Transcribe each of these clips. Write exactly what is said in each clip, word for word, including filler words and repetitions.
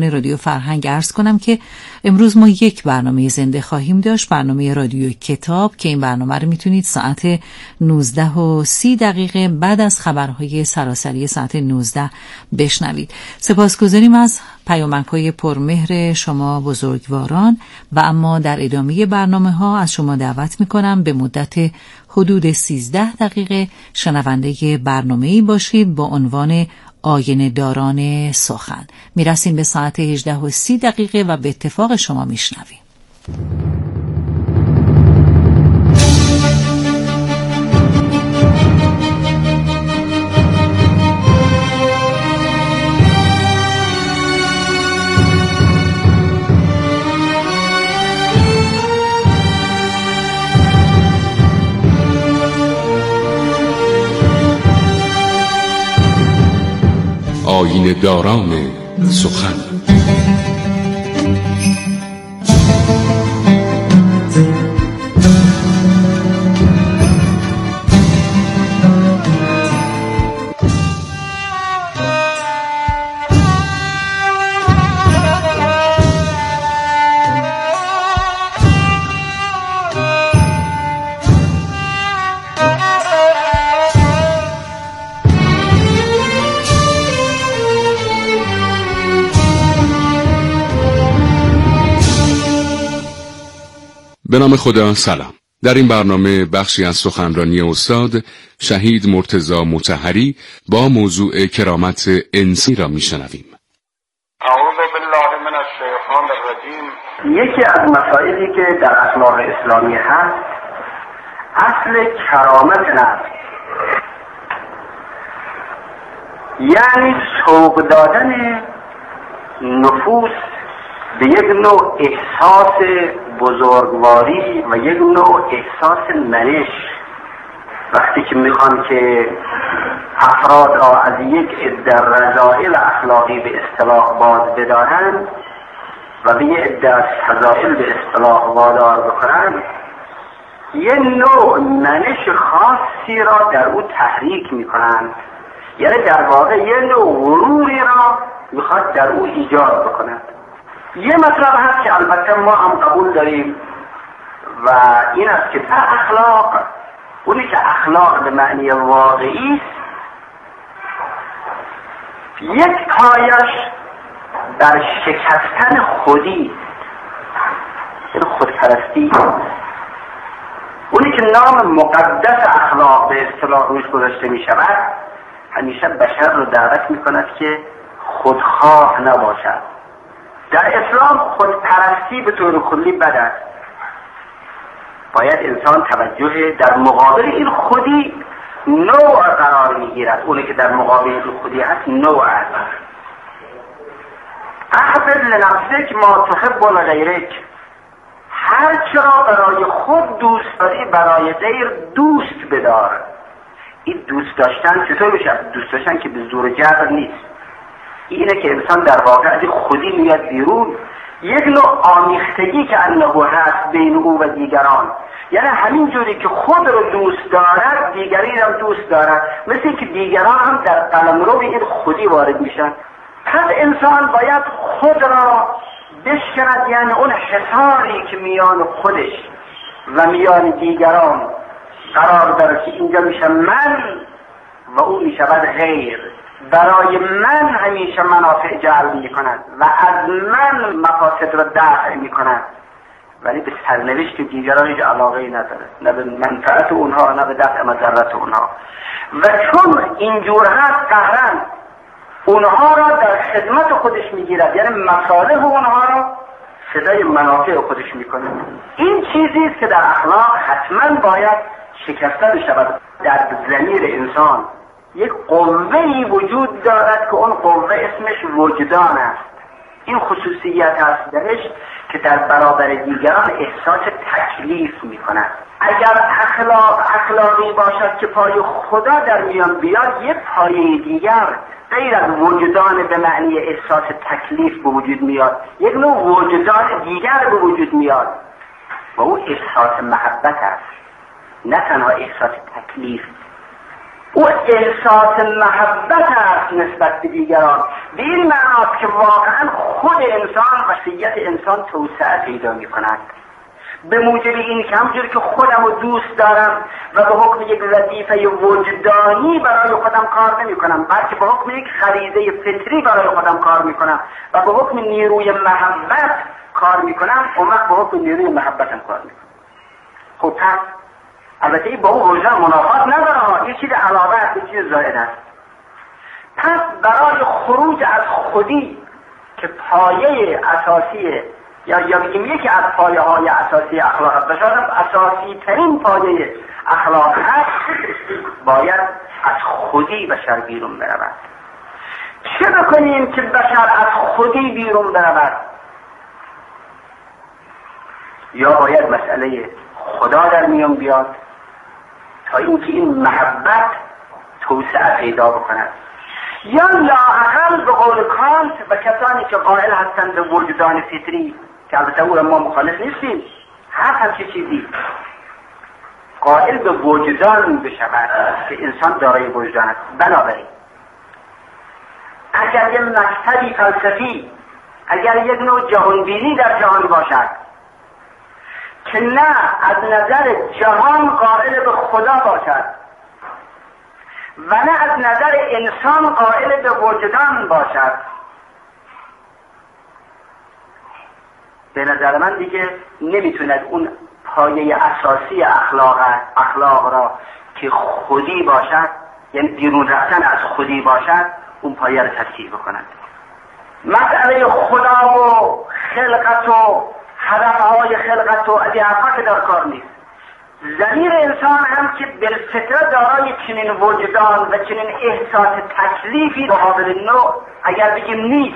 شنوندگان رادیو فرهنگ عرض کنم که امروز ما یک برنامه زنده خواهیم داشت، برنامه رادیو کتاب، که این برنامه رو میتونید ساعت نوزده و سی دقیقه بعد از خبرهای سراسری ساعت نوزده بشنوید. سپاسگزاریم از پیامک‌های پرمهر شما بزرگواران و اما در ادامه برنامه ها از شما دعوت میکنم به مدت حدود سیزده دقیقه شنونده برنامه‌ای باشید با عنوان آینه داران سخن. میرسیم به ساعت هجده و سی دقیقه و به اتفاق شما میشنویم. آینه داران سخن. به نام خدا. سلام. در این برنامه بخشی از سخنرانی استاد شهید مرتضی مطهری با موضوع کرامت انسی را میشنویم. اعوذ بالله من الشیطان الرجیم. یکی از مسائلی که در اخلاق اسلامی هست اصل کرامت نفس، یعنی سوق دادن نفوس به یک نوع احساس بزرگواری و یک نوع احساس منش. وقتی که میخوان که افراد را از یک عده رذائل اخلاقی به اصطلاح باز بدارند و به یک عده از فضائل به اصطلاح وادار بکنند، یک نوع منش خاصی را در او تحریک میکنند، یعنی در واقع یک نوع غروری را میخواد در او ایجاد بکنند. یه مطلب هست که البته ما هم قبول داریم و این است که در اخلاق، اونی که اخلاق به معنی واقعی است، یک پایش در شکستن خودی، این خودپرستی، اونی که نام مقدس اخلاق به اصطلاح روش گذاشته می شود، همیشه بشر رو دعوت می کند که خودخواه نباشد. در اسلام خودپرستی به طور کلی بد است. باید انسان توجه در مقابل این خودی نوع قرار میگیرد. اونی که در مقابل این خودی هست نوع است. احبب لنفسک ما تحب لغیرک، هر چرا برای خود دوست داری برای غیر دوست بدار. این دوست داشتن چطور میشه؟ دوست داشتن که به زور جبر نیست. اینه که انسان در واقع از خودی میاد بیرون، یک نوع آمیختگی که انه هست بین او و دیگران، یعنی همین جوری که خود رو دوست دارد دیگری هم دوست دارد، مثل این که دیگران هم در قلمرو این خودی وارد میشن. پس انسان باید خود را بشکند، یعنی اون حصاری که میان خودش و میان دیگران قرار داره که اینجا میشه من و اون میشود غیر. برای من همیشه منافع جلب می کند و از من مفاسد را دفع می کند، ولی به سرنوشت دیگران هیچ علاقه‌ای نداره، نه به منفعت اونها نه به دفع مضرت اونها. و چون اینجور هست قهرن اونها را در خدمت خودش می گیرد، یعنی مصالح اونها را فدای منافع خودش می کنه. این چیزی است که در اخلاق حتما باید شکسته بشود. در ضمیر انسان یک قوه‌ای وجود دارد که اون قوه اسمش وجدان است. این خصوصیت است درش که در برابر دیگران احساس تکلیف می کند. اگر اخلاق اخلاقی باشد که پای خدا در میان بیاد، یک پایه دیگر غیر از وجدان به معنی احساس تکلیف به وجود میاد، یک نوع وجدان دیگر به وجود میاد و او احساس محبت است، نه تنها احساس تکلیف. او احساس محبت است نسبت به دیگران، به این معناست که واقعا خود انسان و شخصیت انسان توسعه پیدا می کند. به موجب این که همونجور که خودم رو دوست دارم و به حکم یک وظیفه وجدانی برای خودم کار نمی کنم، بلکه به حکم یک غریزه فطری برای خودم کار می کنم و به حکم نیروی محبت کار می کنم، اون وقت به حکم نیروی محبتم کار می کنم. خب پس البته این با اون وجدان منافات نداره، یه چیز علاوه است، یه چیز زائد است. پس برای خروج از خودی که پایه اساسی یا یا بگیم یکی از پایه های اساسی اخلاق است، شاید اساسی ترین پایه اخلاق هست، باید از خودی بشر بیرون برود. چه بکنیم که بشر از خودی بیرون برود؟ یا باید مسئله خدا در میان بیاد تا اینکه این محبت توسعه پیدا بکند، یا لااقل به قول کانت و کسانی که قائل هستند به وجدان فطری، که البته او را ما مخالف نیستیم، هر همچه چیزی قائل به وجدان بشود که انسان دارای وجدان است. بنابراین اگر یک مکتبی فلسفی، اگر یک نوع جهانبینی در جهان باشد که نه از نظر جهان قائل به خدا باشد و نه از نظر انسان قائل به وجدان باشد، به نظر من دیگه نمیتوند اون پایه اساسی اخلاق اخلاق را که خودی باشد، یعنی بیرون رفتن از خودی باشد، اون پایه را تفسیر بکند. مسئله خدا و خلقت و هدفهای خلقت و از این حرفا که در کار نیست. ضمیر انسان هم که بالفطره دارای چنین وجدان و چنین احساس تکلیفی مقابل نوع اگر بگیم نیست،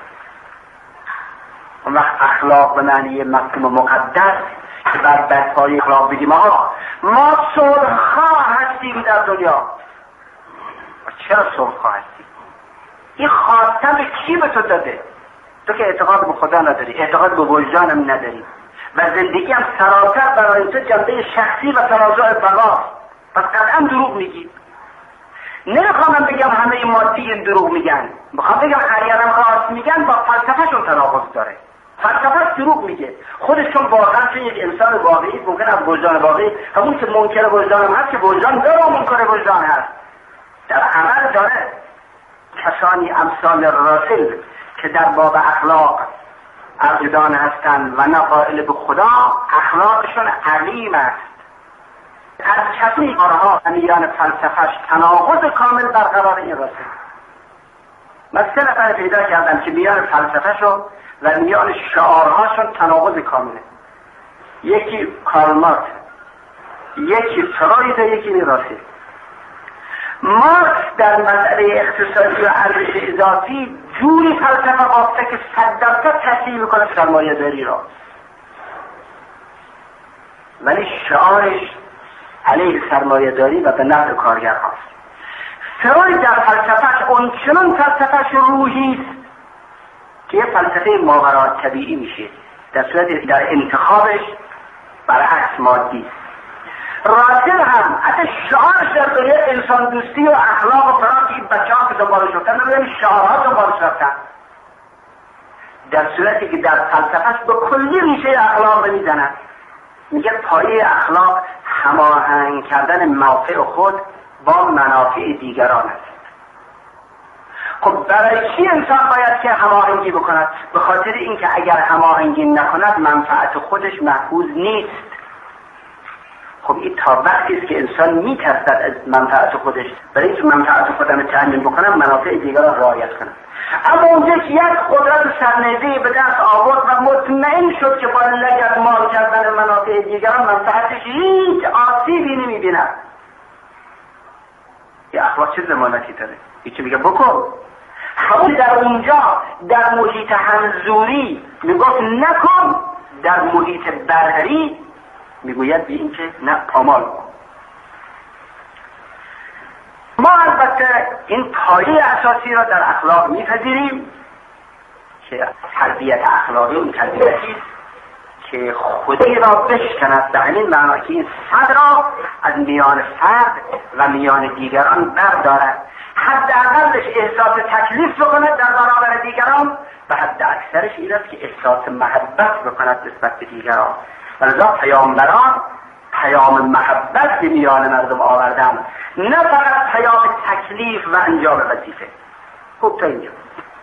اون وقت اخلاق به معنی مفهوم مقدس که بر بدپای اخلاق بگیم آقا ما صلح‌خواه هستیم در دنیا. چرا صلح‌خواه هستیم؟ این خواستن به کی به تو داده؟ تو که اعتقاد به خدا نداری، اعتقاد به وجدانم نداری و زندگی هم سراسر برای تو جنبه شخصی و تنازع بقاست، پس قطعا دروغ میگی. نمیخوام من بگم همه مادی این دروغ میگن، میخوام بگم اگرم راست میگن با فلسفهشون تناقض داره. فلسفه دروغ میگه، خودشون واقعا چون یک انسان واقعی ممکن از وجدان واقعی، همون که منکر وجدان هم هست که وجدان داره و منکر وجدان هست، در عمل داره. کسانی امثال راسل که در باب اخلاق عقیدان هستند و نه قائل به خدا، اخلاقشون عظیم است. از کسی کارها میان فلسفهش تناقض کامل برقرار این راسل. من سه نفر پیدا کردم که میان فلسفهشون و میان شعارهاشون تناقض کامله. یکی کارل مارکس، یکی فروید و یکی راسل. مارکس در مسئله اقتصادی و ارزش اضافی جوری فلسفه بافته که صد درصد تصحیح میکنه سرمایه داری را، ولی شعارش علیه سرمایه داری و به نفع کارگر هاست. فروید در فلسفهش اون چنان فلسفهش روحی است که یه فلسفه ماوراء طبیعی میشه، در صورت در انتخابش برعکس مادی است. راسل هم حتی شعارش در دنیا انسان دوستی و اخلاق و فرانسی بچه ها که دنبالش رفتن نمیدونی شعارها دنبالش رفتن، در صورتی که در فلسفهش به کلی ریشه اخلاق رو میزنن. میگه پایه اخلاق هماهنگ کردن منافع خود با منافع دیگران است. خب برای چی انسان باید که هماهنگی بکند؟ به خاطر اینکه اگر هماهنگی نکند منفعت خودش محفوظ نیست. خب این تا وقتی است که انسان میترسد از منفعت خودش، برای اینکه منفعت خودم تأمین بکنم منافع دیگران رعایت کنم. اما اونجا که یک قدرت سرنوشتی به دست آورد و مطمئن شد که با لگد مال کردن منافع دیگران منفعتش هیچ آسیبی نمیبیند، این اخلاق چه ضمانتی داره؟ یکی میگه بکن. همون در اونجا در محیط همزوری میگفت نکن، در محیط برتری میگوید به این که نه پامال کن. ما البته این پایه اساسی را در اخلاق میپذیریم که تربیت اخلاقی اون تربیتی که خدایی را بشکند، در این معنی که این صد را از میان فرد و میان دیگران بردارد، حداقلش احساس تکلیف بکند در برابر دیگران و حد اکثرش این است که احساس محبت بکند نسبت به دیگران. ولذا پیامبران پیام محبت به میان مردم آوردن، نه فقط پیام تکلیف و انجام وظیفه. خوب تا اینجا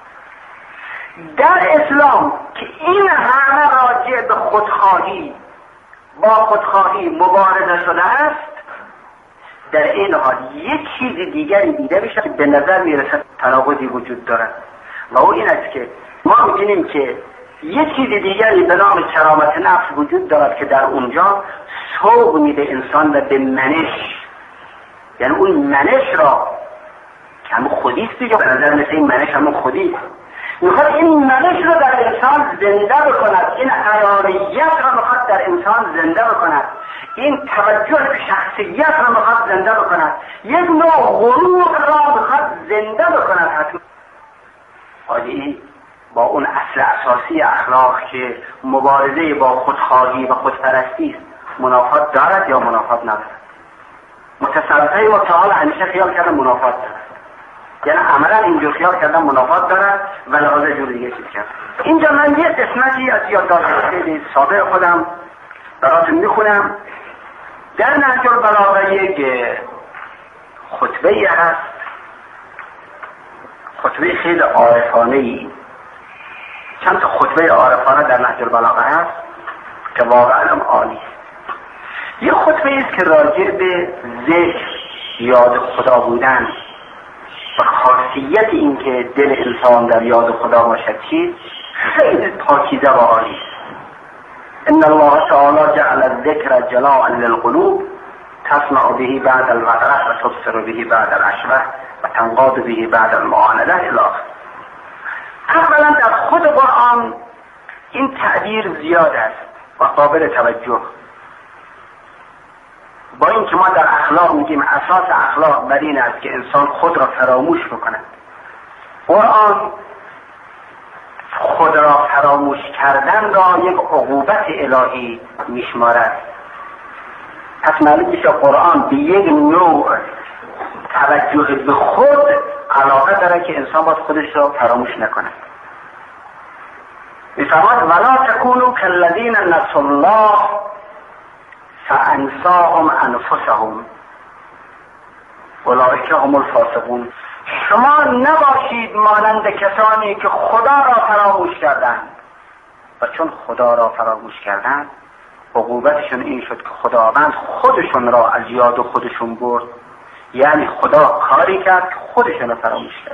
در اسلام که این همه راجع به خودخواهی با خودخواهی مبارزه شده است، در این حال یک چیز دیگری دیده میشه که به نظر میرسد تناقضی وجود دارد و او این است که ما می‌بینیم که یک چیز دیگری به نام کرامت نفس وجود دارد که در اونجا سوق میده انسان و به منش، یعنی اون منش را که همون خودیست دیگه، به نظر مثل این منش همون خودیست، میخواد این منش رو در انسان زنده بکند، این حیانیت را میخواد در انسان زنده بکند، این توجه به شخصیت را میخواد زنده بکند، یک نوع غرور را میخواد زنده بکند. حتما این با اون اصل اساسی اخلاق که مبارزه با خودخواهی و خودپرستی است منافات دارد یا منافات ندارد؟ متصوفه متعال همیشه خیال کردن منافات دارد، یعنی عملا اینجور خیال کردن منافات دارد و لحاظ جور دیگه چیز کرد. اینجا من یه قسمتی از یادداشت خیلی ساده خودم براتون میخونم. در نهج البلاغه یک خطبه هست، خطبه خیلی عارفانه ای، چند تا خطبه عارفانه در نهج البلاغه هست که واقعا عالی است. یه خطبه است که راجع به ذکر، یاد خدا بودن و خاصیت این که دل انسان در یاد خدا باشد چیز خیلی پاکیزه و عالی است. ان الله تعالی جعل الذکر جلاء للقلوب تسمع به بعد الوقع و تبصر به بعد العشوه و تنقاد به بعد المعاندة الی آخر. اولا در خود قرآن این تعبیر زیاد است و قابل توجه، با اینکه ما در اخلاق میگیم اساس اخلاق بر این است که انسان خود را فراموش بکند. قرآن خود را فراموش کردن را یک عقوبت الهی میشمارد. پس معلوم میشه قرآن به یک نوع توجه به خود علاقه داره که انسان باید خودش را فراموش نکنه. میفرماد ولا تکونوا کالذین نسوا الله فانساهم انفسهم اولئک هم الفاسقون. شما نباشید مانند کسانی که خدا را فراموش کردند و چون خدا را فراموش کردند عقوبتشون این شد که خداوند خودشون را از یاد خودشون برد، یعنی خدا کاری کرد که خودشون را فراموش کرد.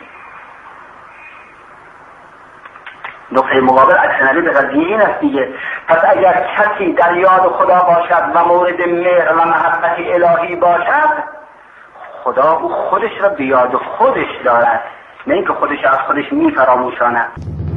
نقطه مقابل اکسنری به قضیه این است دیگه. پس اگر کسی در یاد خدا باشد و مورد مهر و محبت الهی باشد، خدا او خودش را به یاد خودش دارد، نه اینکه خودش از خودش می فراموشاند.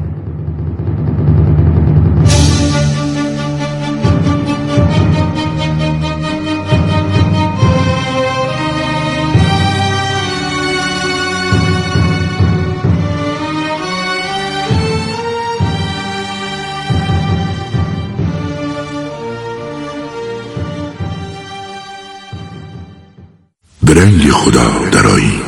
به رنگ خدا درایی.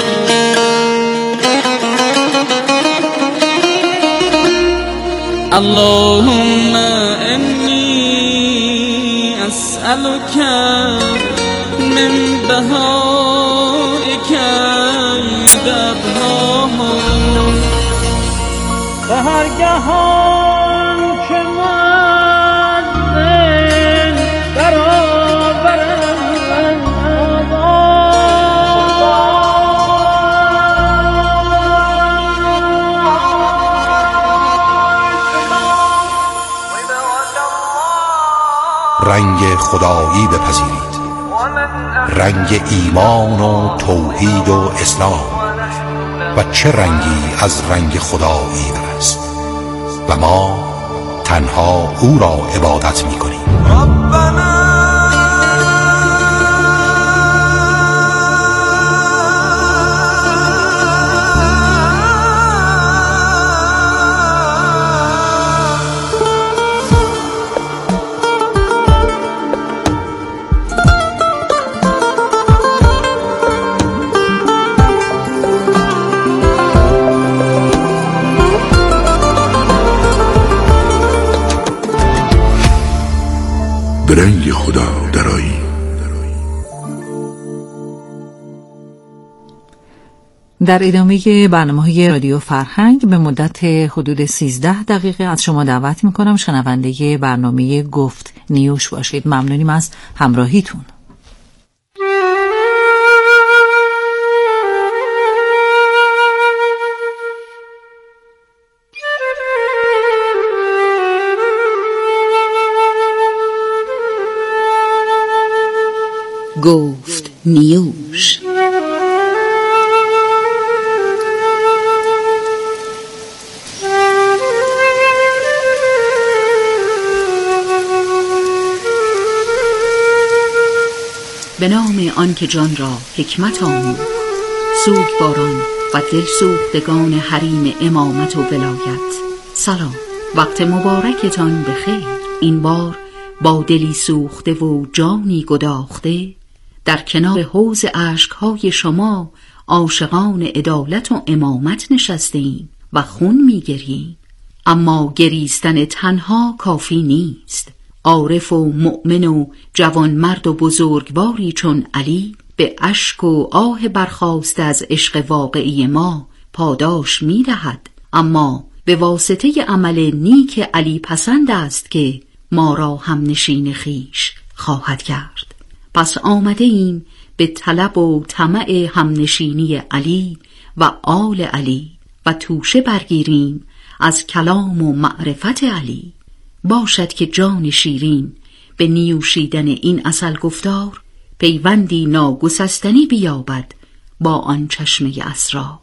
اللهم انی اسألك من بهائك بابها به هر گهان که من برآورم رنگ خدایی بپذیرید، رنگ ایمان و توحید و اسلام. و چه رنگی از رنگ خدایی است و ما تنها او را عبادت می کنیم. به رنگ خدا درآییم. در ادامه برنامه‌های رادیو فرهنگ به مدت حدود سیزده دقیقه از شما دعوت می‌کنم شنونده برنامه گفت نیوش باشید. ممنونیم از همراهیتون. گفت نیوش. به نام آن که جان را حکمت آموخت، سوگواران و دل سوختگان حریم امامت و ولایت، سلام. وقت مبارکتان بخیر. این بار با دلی سوخته و جانی گداخته در کنار حوض اشک‌های شما عاشقان عدالت و امامت نشستیم و خون می‌گرییم. اما گریستن تنها کافی نیست. عارف و مؤمن و جوان مرد و بزرگواری چون علی به اشک و آه برخاسته از عشق واقعی ما پاداش می‌دهد. اما به واسطه عمل نیک علی پسند است که ما را هم نشین خیش خواهد کرد. پس آمده ایم به طلب و طمع همنشینی علی و آل علی و توشه برگیریم از کلام و معرفت علی. باشد که جان شیرین به نیوشیدن این عسل گفتار پیوندی ناگسستنی بیابد با آن چشمه اسرار.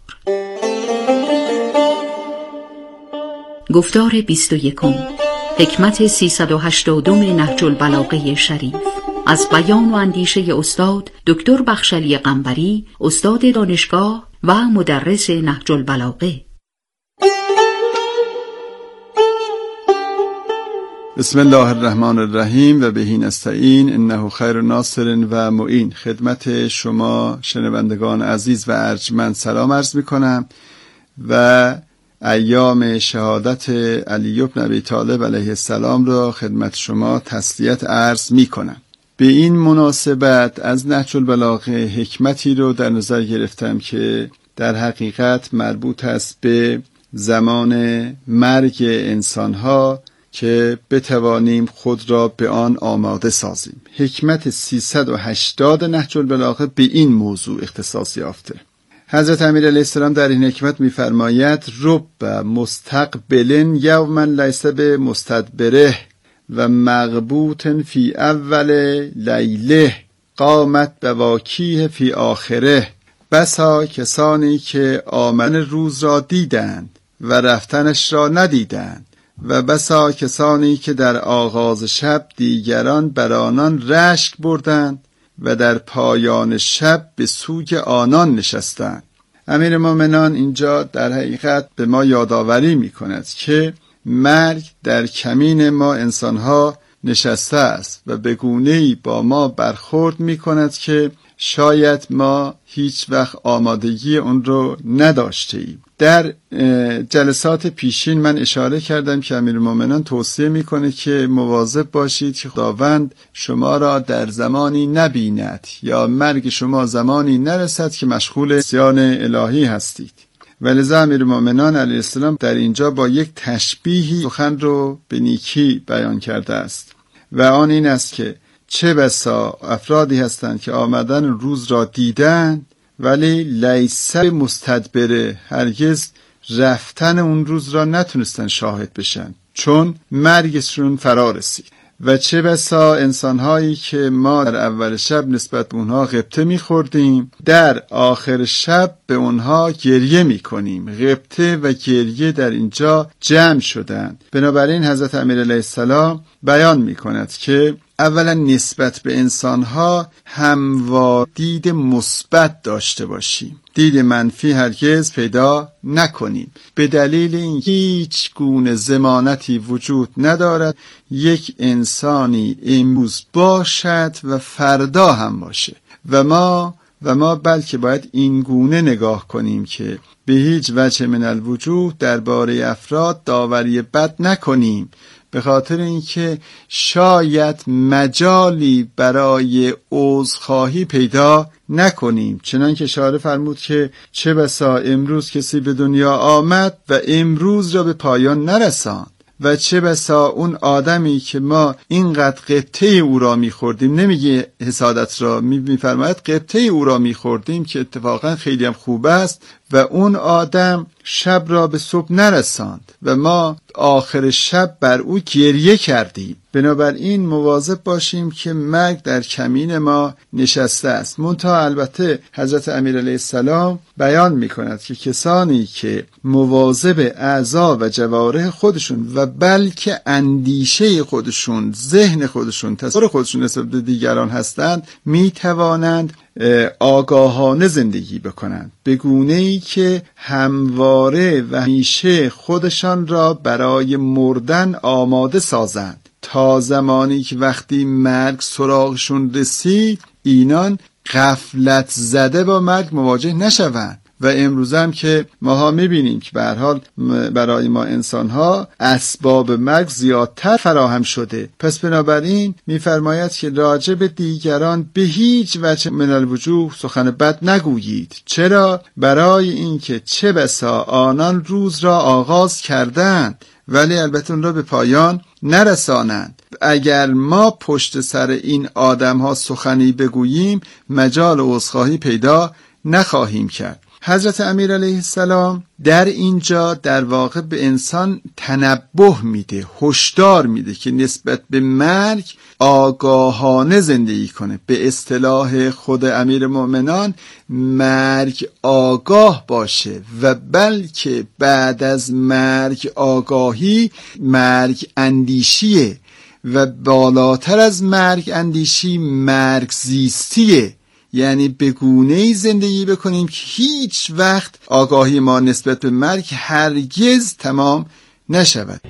گفتار بیست و یکم، حکمت سیصد و هشتادم نهج البلاغه شریف، از بیان و اندیشه استاد دکتر بخشلی قنبری، استاد دانشگاه و مدرس نهج البلاغه. بسم الله الرحمن الرحیم و بهی نستعین انه خیر ناصر و معین. خدمت شما شنوندگان عزیز و ارجمند سلام عرض می کنم و ایام شهادت علی بن ابی طالب علیه السلام را خدمت شما تسلیت عرض می کنم. به این مناسبت از نهج البلاغه حکمتی رو در نظر گرفتم که در حقیقت مربوط است به زمان مرگ انسانها که بتوانیم خود را به آن آماده سازیم. حکمت سیصد و هشتاد نهج البلاغه به این موضوع اختصاص یافته. حضرت امیر علیه السلام در این حکمت می‌فرماید رب مستقبل یوما لیس بمستدبره و مغبوط فی اول لیله قامت بواکیه فی آخره. بسا کسانی که آمدن روز را دیدند و رفتنش را ندیدند و بسا کسانی که در آغاز شب دیگران بر آنان رشک بردند و در پایان شب به سوی آنان نشستند. امیر مومنان اینجا در حقیقت به ما یادآوری می کند که مرگ در کمین ما انسانها نشسته است و به گونه‌ای با ما برخورد می کند که شاید ما هیچ وقت آمادگی اون رو نداشته ایم. در جلسات پیشین من اشاره کردم که امیرالمومنان توصیه میکنه که مواظب باشید که خداوند شما را در زمانی نبیند یا مرگ شما زمانی نرسد که مشغول عصیان الهی هستید. ولذا امیرالمومنان علیه السلام در اینجا با یک تشبیهی سخن رو به نیکی بیان کرده است و آن این است که چه بسا افرادی هستند که آمدن روز را دیدند ولی لیس مستدبره، هرگز رفتن اون روز را نتونستن شاهد بشن چون مرگشون فرا رسید. و چه بسا انسانهایی که ما در اول شب نسبت به اونها غبطه میخوردیم در آخر شب به اونها گریه میکنیم. غبطه و گریه در اینجا جمع شدند. بنابراین حضرت امیر علیه السلام بیان میکند که اولا نسبت به انسانها هموار دید مثبت داشته باشیم، دید منفی هرگز پیدا نکنیم، به دلیل این هیچ گونه ضمانتی وجود ندارد یک انسانی امروز باشد و فردا هم باشه و ما و ما بلکه باید این گونه نگاه کنیم که به هیچ وجه من الوجوه درباره افراد داوری بد نکنیم، به خاطر اینکه شاید مجالی برای عذرخواهی پیدا نکنیم. چنان که شاعر فرمود که چه بسا امروز کسی به دنیا آمد و امروز را به پایان نرساند، و چه بسا اون آدمی که ما اینقدر قبطه او را میخوردیم، نمیگه حسادت را، میفرماید قبطه او را میخوردیم که اتفاقا خیلی هم خوب است و اون آدم شب را به صبح نرساند و ما آخر شب بر او گریه کردیم. بنابراین مواظب باشیم که مرگ در کمین ما نشسته است. منتها البته حضرت امیر علیه السلام بیان میکند که کسانی که مواظب اعضا و جوارح خودشون و بلکه اندیشه خودشون، ذهن خودشون، تصور خودشون نسبت به دیگران هستند، میتوانند آگاهانه زندگی بکنند، به گونه‌ای که همواره و همیشه خودشان را برای مردن آماده سازند، تا زمانی که وقتی مرگ سراغشون رسید اینان غفلت زده با مرگ مواجه نشوند. و امروز هم که ماها میبینیم که به هر حال برای ما انسانها اسباب مرگ زیادتر فراهم شده. پس بنابراین میفرماید که راجع به دیگران به هیچ وجه من الوجوه سخن بد نگویید. چرا؟ برای اینکه چه بسا آنان روز را آغاز کردند ولی البته اون را به پایان نرسانند. اگر ما پشت سر این آدم ها سخنی بگوییم مجال عذرخواهی پیدا نخواهیم کرد. حضرت امیر علیه السلام در اینجا در واقع به انسان تنبه میده، هشدار میده که نسبت به مرگ آگاهانه زندگی کنه. به اصطلاح خود امیر مومنان مرگ آگاه باشه و بلکه بعد از مرگ آگاهی مرگ اندیشیه و بالاتر از مرگ اندیشی مرگ زیستیه. یعنی به گونه‌ای زندگی بکنیم که هیچ وقت آگاهی ما نسبت به مرگ هرگز تمام نشود.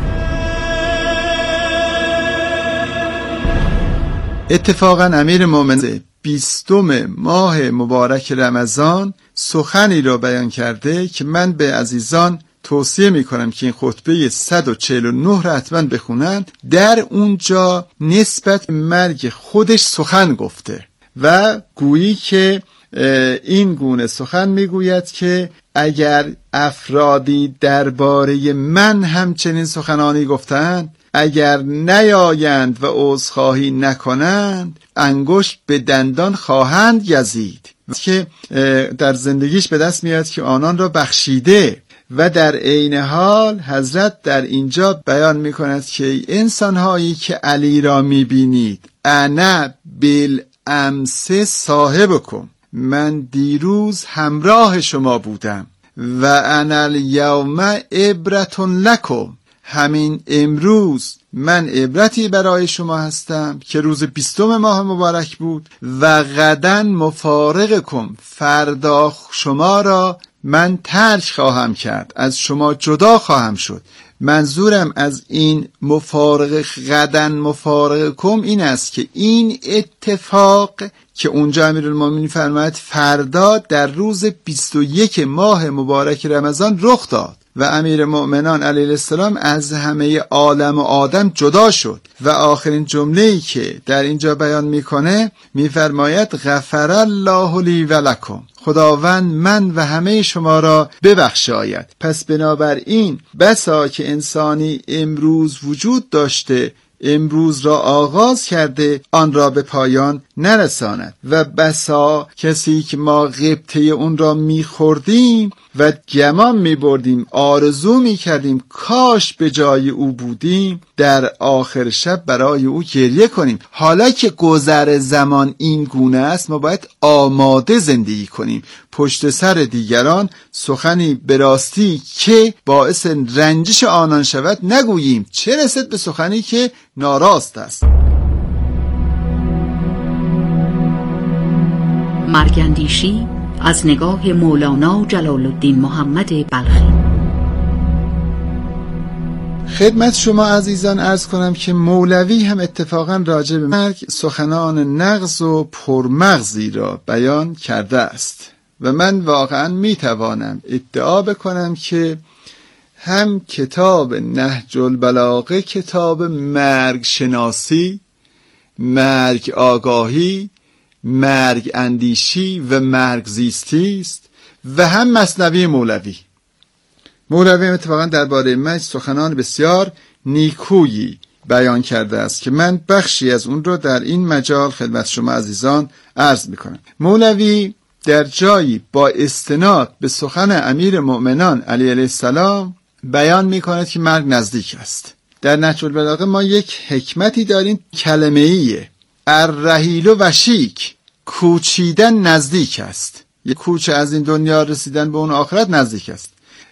اتفاقا امیر مومنان بیستم ماه مبارک رمضان سخنی را بیان کرده که من به عزیزان توصیه می کنم که این خطبه صد و چهل و نه را حتما بخونند. در اونجا نسبت مرگ خودش سخن گفته و گویی که این گونه سخن میگوید که اگر افرادی درباره من همچنین سخنانی گفتند، اگر نیایند و عذرخواهی نکنند انگشت به دندان خواهند گزید، که در زندگیش به دست میاد که آنان را بخشیده. و در عین حال حضرت در اینجا بیان میکند که انسانهایی که علی را میبینید، انا بل امسه صاحبکم، من دیروز همراه شما بودم، و انا الیوم عبرة لکم، همین امروز من عبرتی برای شما هستم که روز بیستم ماه مبارک بود، و غداً مفارقکم، فردا شما را من ترک خواهم کرد، از شما جدا خواهم شد. منظورم از این مفارق غداً مفارقکم این است که این اتفاق که اونجا امیرالمومنین فرماید فردا در روز بیست و یک ماه مبارک رمضان رخ داد و امیر مؤمنان علیه السلام از همه عالم و آدم جدا شد. و آخرین جمله‌ای که در اینجا بیان میکنه میفرماید غفر الله لی و لکم، خداوند من و همه شما را ببخشاید. پس بنابراین بسا که انسانی امروز وجود داشته، امروز را آغاز کرده، آن را به پایان نرساند، و بسا کسی که ما غبطه اون را میخوردیم و گمان میبردیم، آرزو میکردیم کاش به جای او بودیم، در آخر شب برای او گریه کنیم. حالا که گذر زمان این گونه است ما باید آماده زندگی کنیم، پشت سر دیگران سخنی به راستی که باعث رنجش آنان شود نگوییم، چه رسد به سخنی که ناراست است. مرگندیشی از نگاه مولانا جلال الدین محمد بلخی. خدمت شما عزیزان عرض کنم که مولوی هم اتفاقا راجع به مرگ سخنان نغز و پرمغزی را بیان کرده است و من واقعا میتوانم ادعا بکنم که هم کتاب نهج البلاغه کتاب مرگ شناسی، مرگ آگاهی، مرگ اندیشی و مرگ زیستی است و هم مثنوی مولوی. مولوی اتفاقا درباره مرگ سخنان بسیار نیکویی بیان کرده است که من بخشی از اون رو در این مجال خدمت شما عزیزان عرض میکنم. مولوی در جایی با استناد به سخن امیر مؤمنان علی علیه السلام بیان میکند که مرگ نزدیک است. در نهج البلاغه ما یک حکمتی داریم کلمه‌ایه، الرحیل وشیک، کوچیدن نزدیک است. یک کوچه از این دنیا رسیدن به اون آخرت نزدیک است.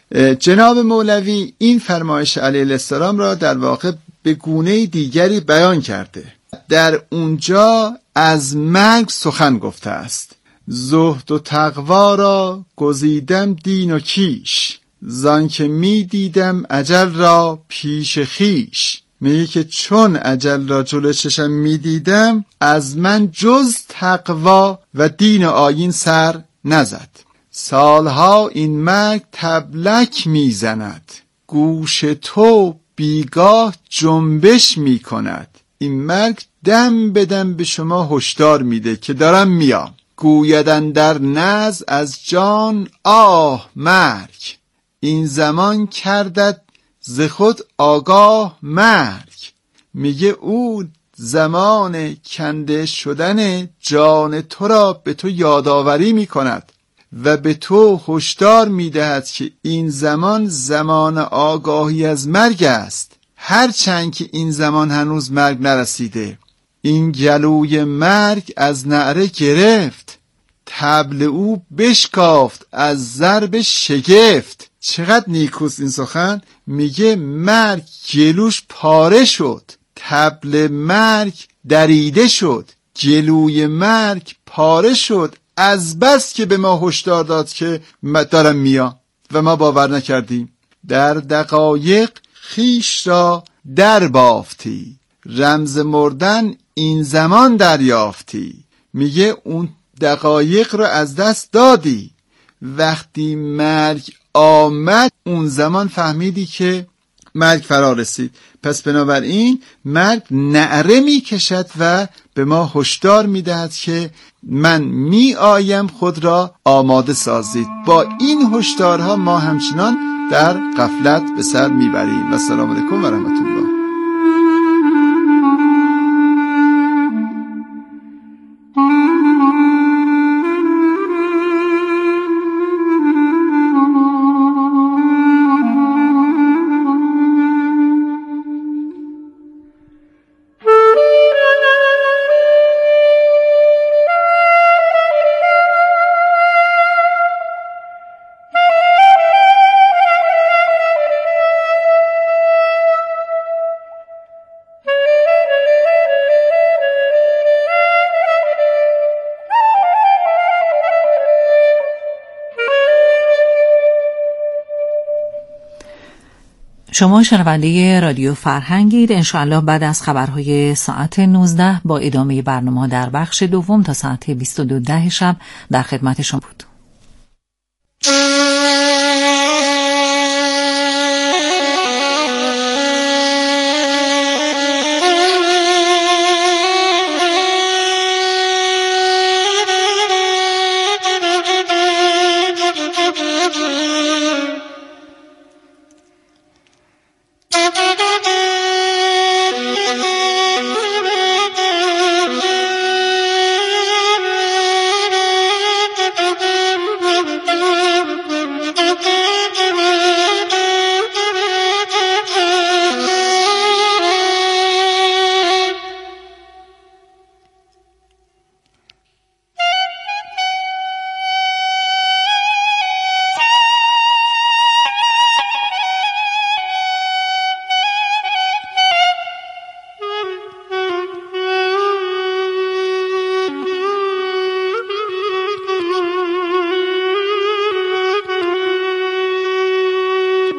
جناب مولوی این فرمایش علیه السلام را در واقع به گونه دیگری بیان کرده. در اونجا از مرگ سخن گفته است. زهد و تقوا را گزیدم دین و کیش، زان که می دیدم اجل را پیش خیش. میگه که چون اجل را جلو چشم می دیدم، از من جز تقوا و دین آیین سر نزد. سالها این مرگ تبلک می زند، گوش تو بیگاه جنبش می کند. این مرگ دم بدم به شما هشدار میده که دارم میام. گویدن در نز از جان آه مرگ، این زمان کردد ز خود آگاه مرگ. میگه او زمان کنده شدن جان تو را به تو یادآوری میکند و به تو هشدار میدهد که این زمان زمان آگاهی از مرگ است، هرچند که این زمان هنوز مرگ نرسیده. این گلوی مرگ از نعره گرفت، طبل او بشکافت از ضرب شگفت. چقدر نیکوست این سخن. میگه مرگ گلوش پاره شد، طبل مرگ دریده شد، گلوی مرگ پاره شد، از بس که به ما هشدار داد که دارم میام و ما باور نکردیم. در دقایق خیش را در بافتی، رمز مردن این زمان دریافتی. میگه اون دقایق رو از دست دادی، وقتی مرگ آمد اون زمان فهمیدی که مرگ فرا رسید. پس بنابراین مرگ نعره می کشد و به ما هشدار می دهد که من می آیم، خود را آماده سازید. با این هشدارها ما همچنان در غفلت به سر می بریم. و السلام علیکم و رحمت الله. شما شنونده رادیو فرهنگید. انشاءالله بعد از خبرهای ساعت نوزده با ادامه برنامه در بخش دوم تا ساعت بیست و دو ده شب در خدمت شما بود.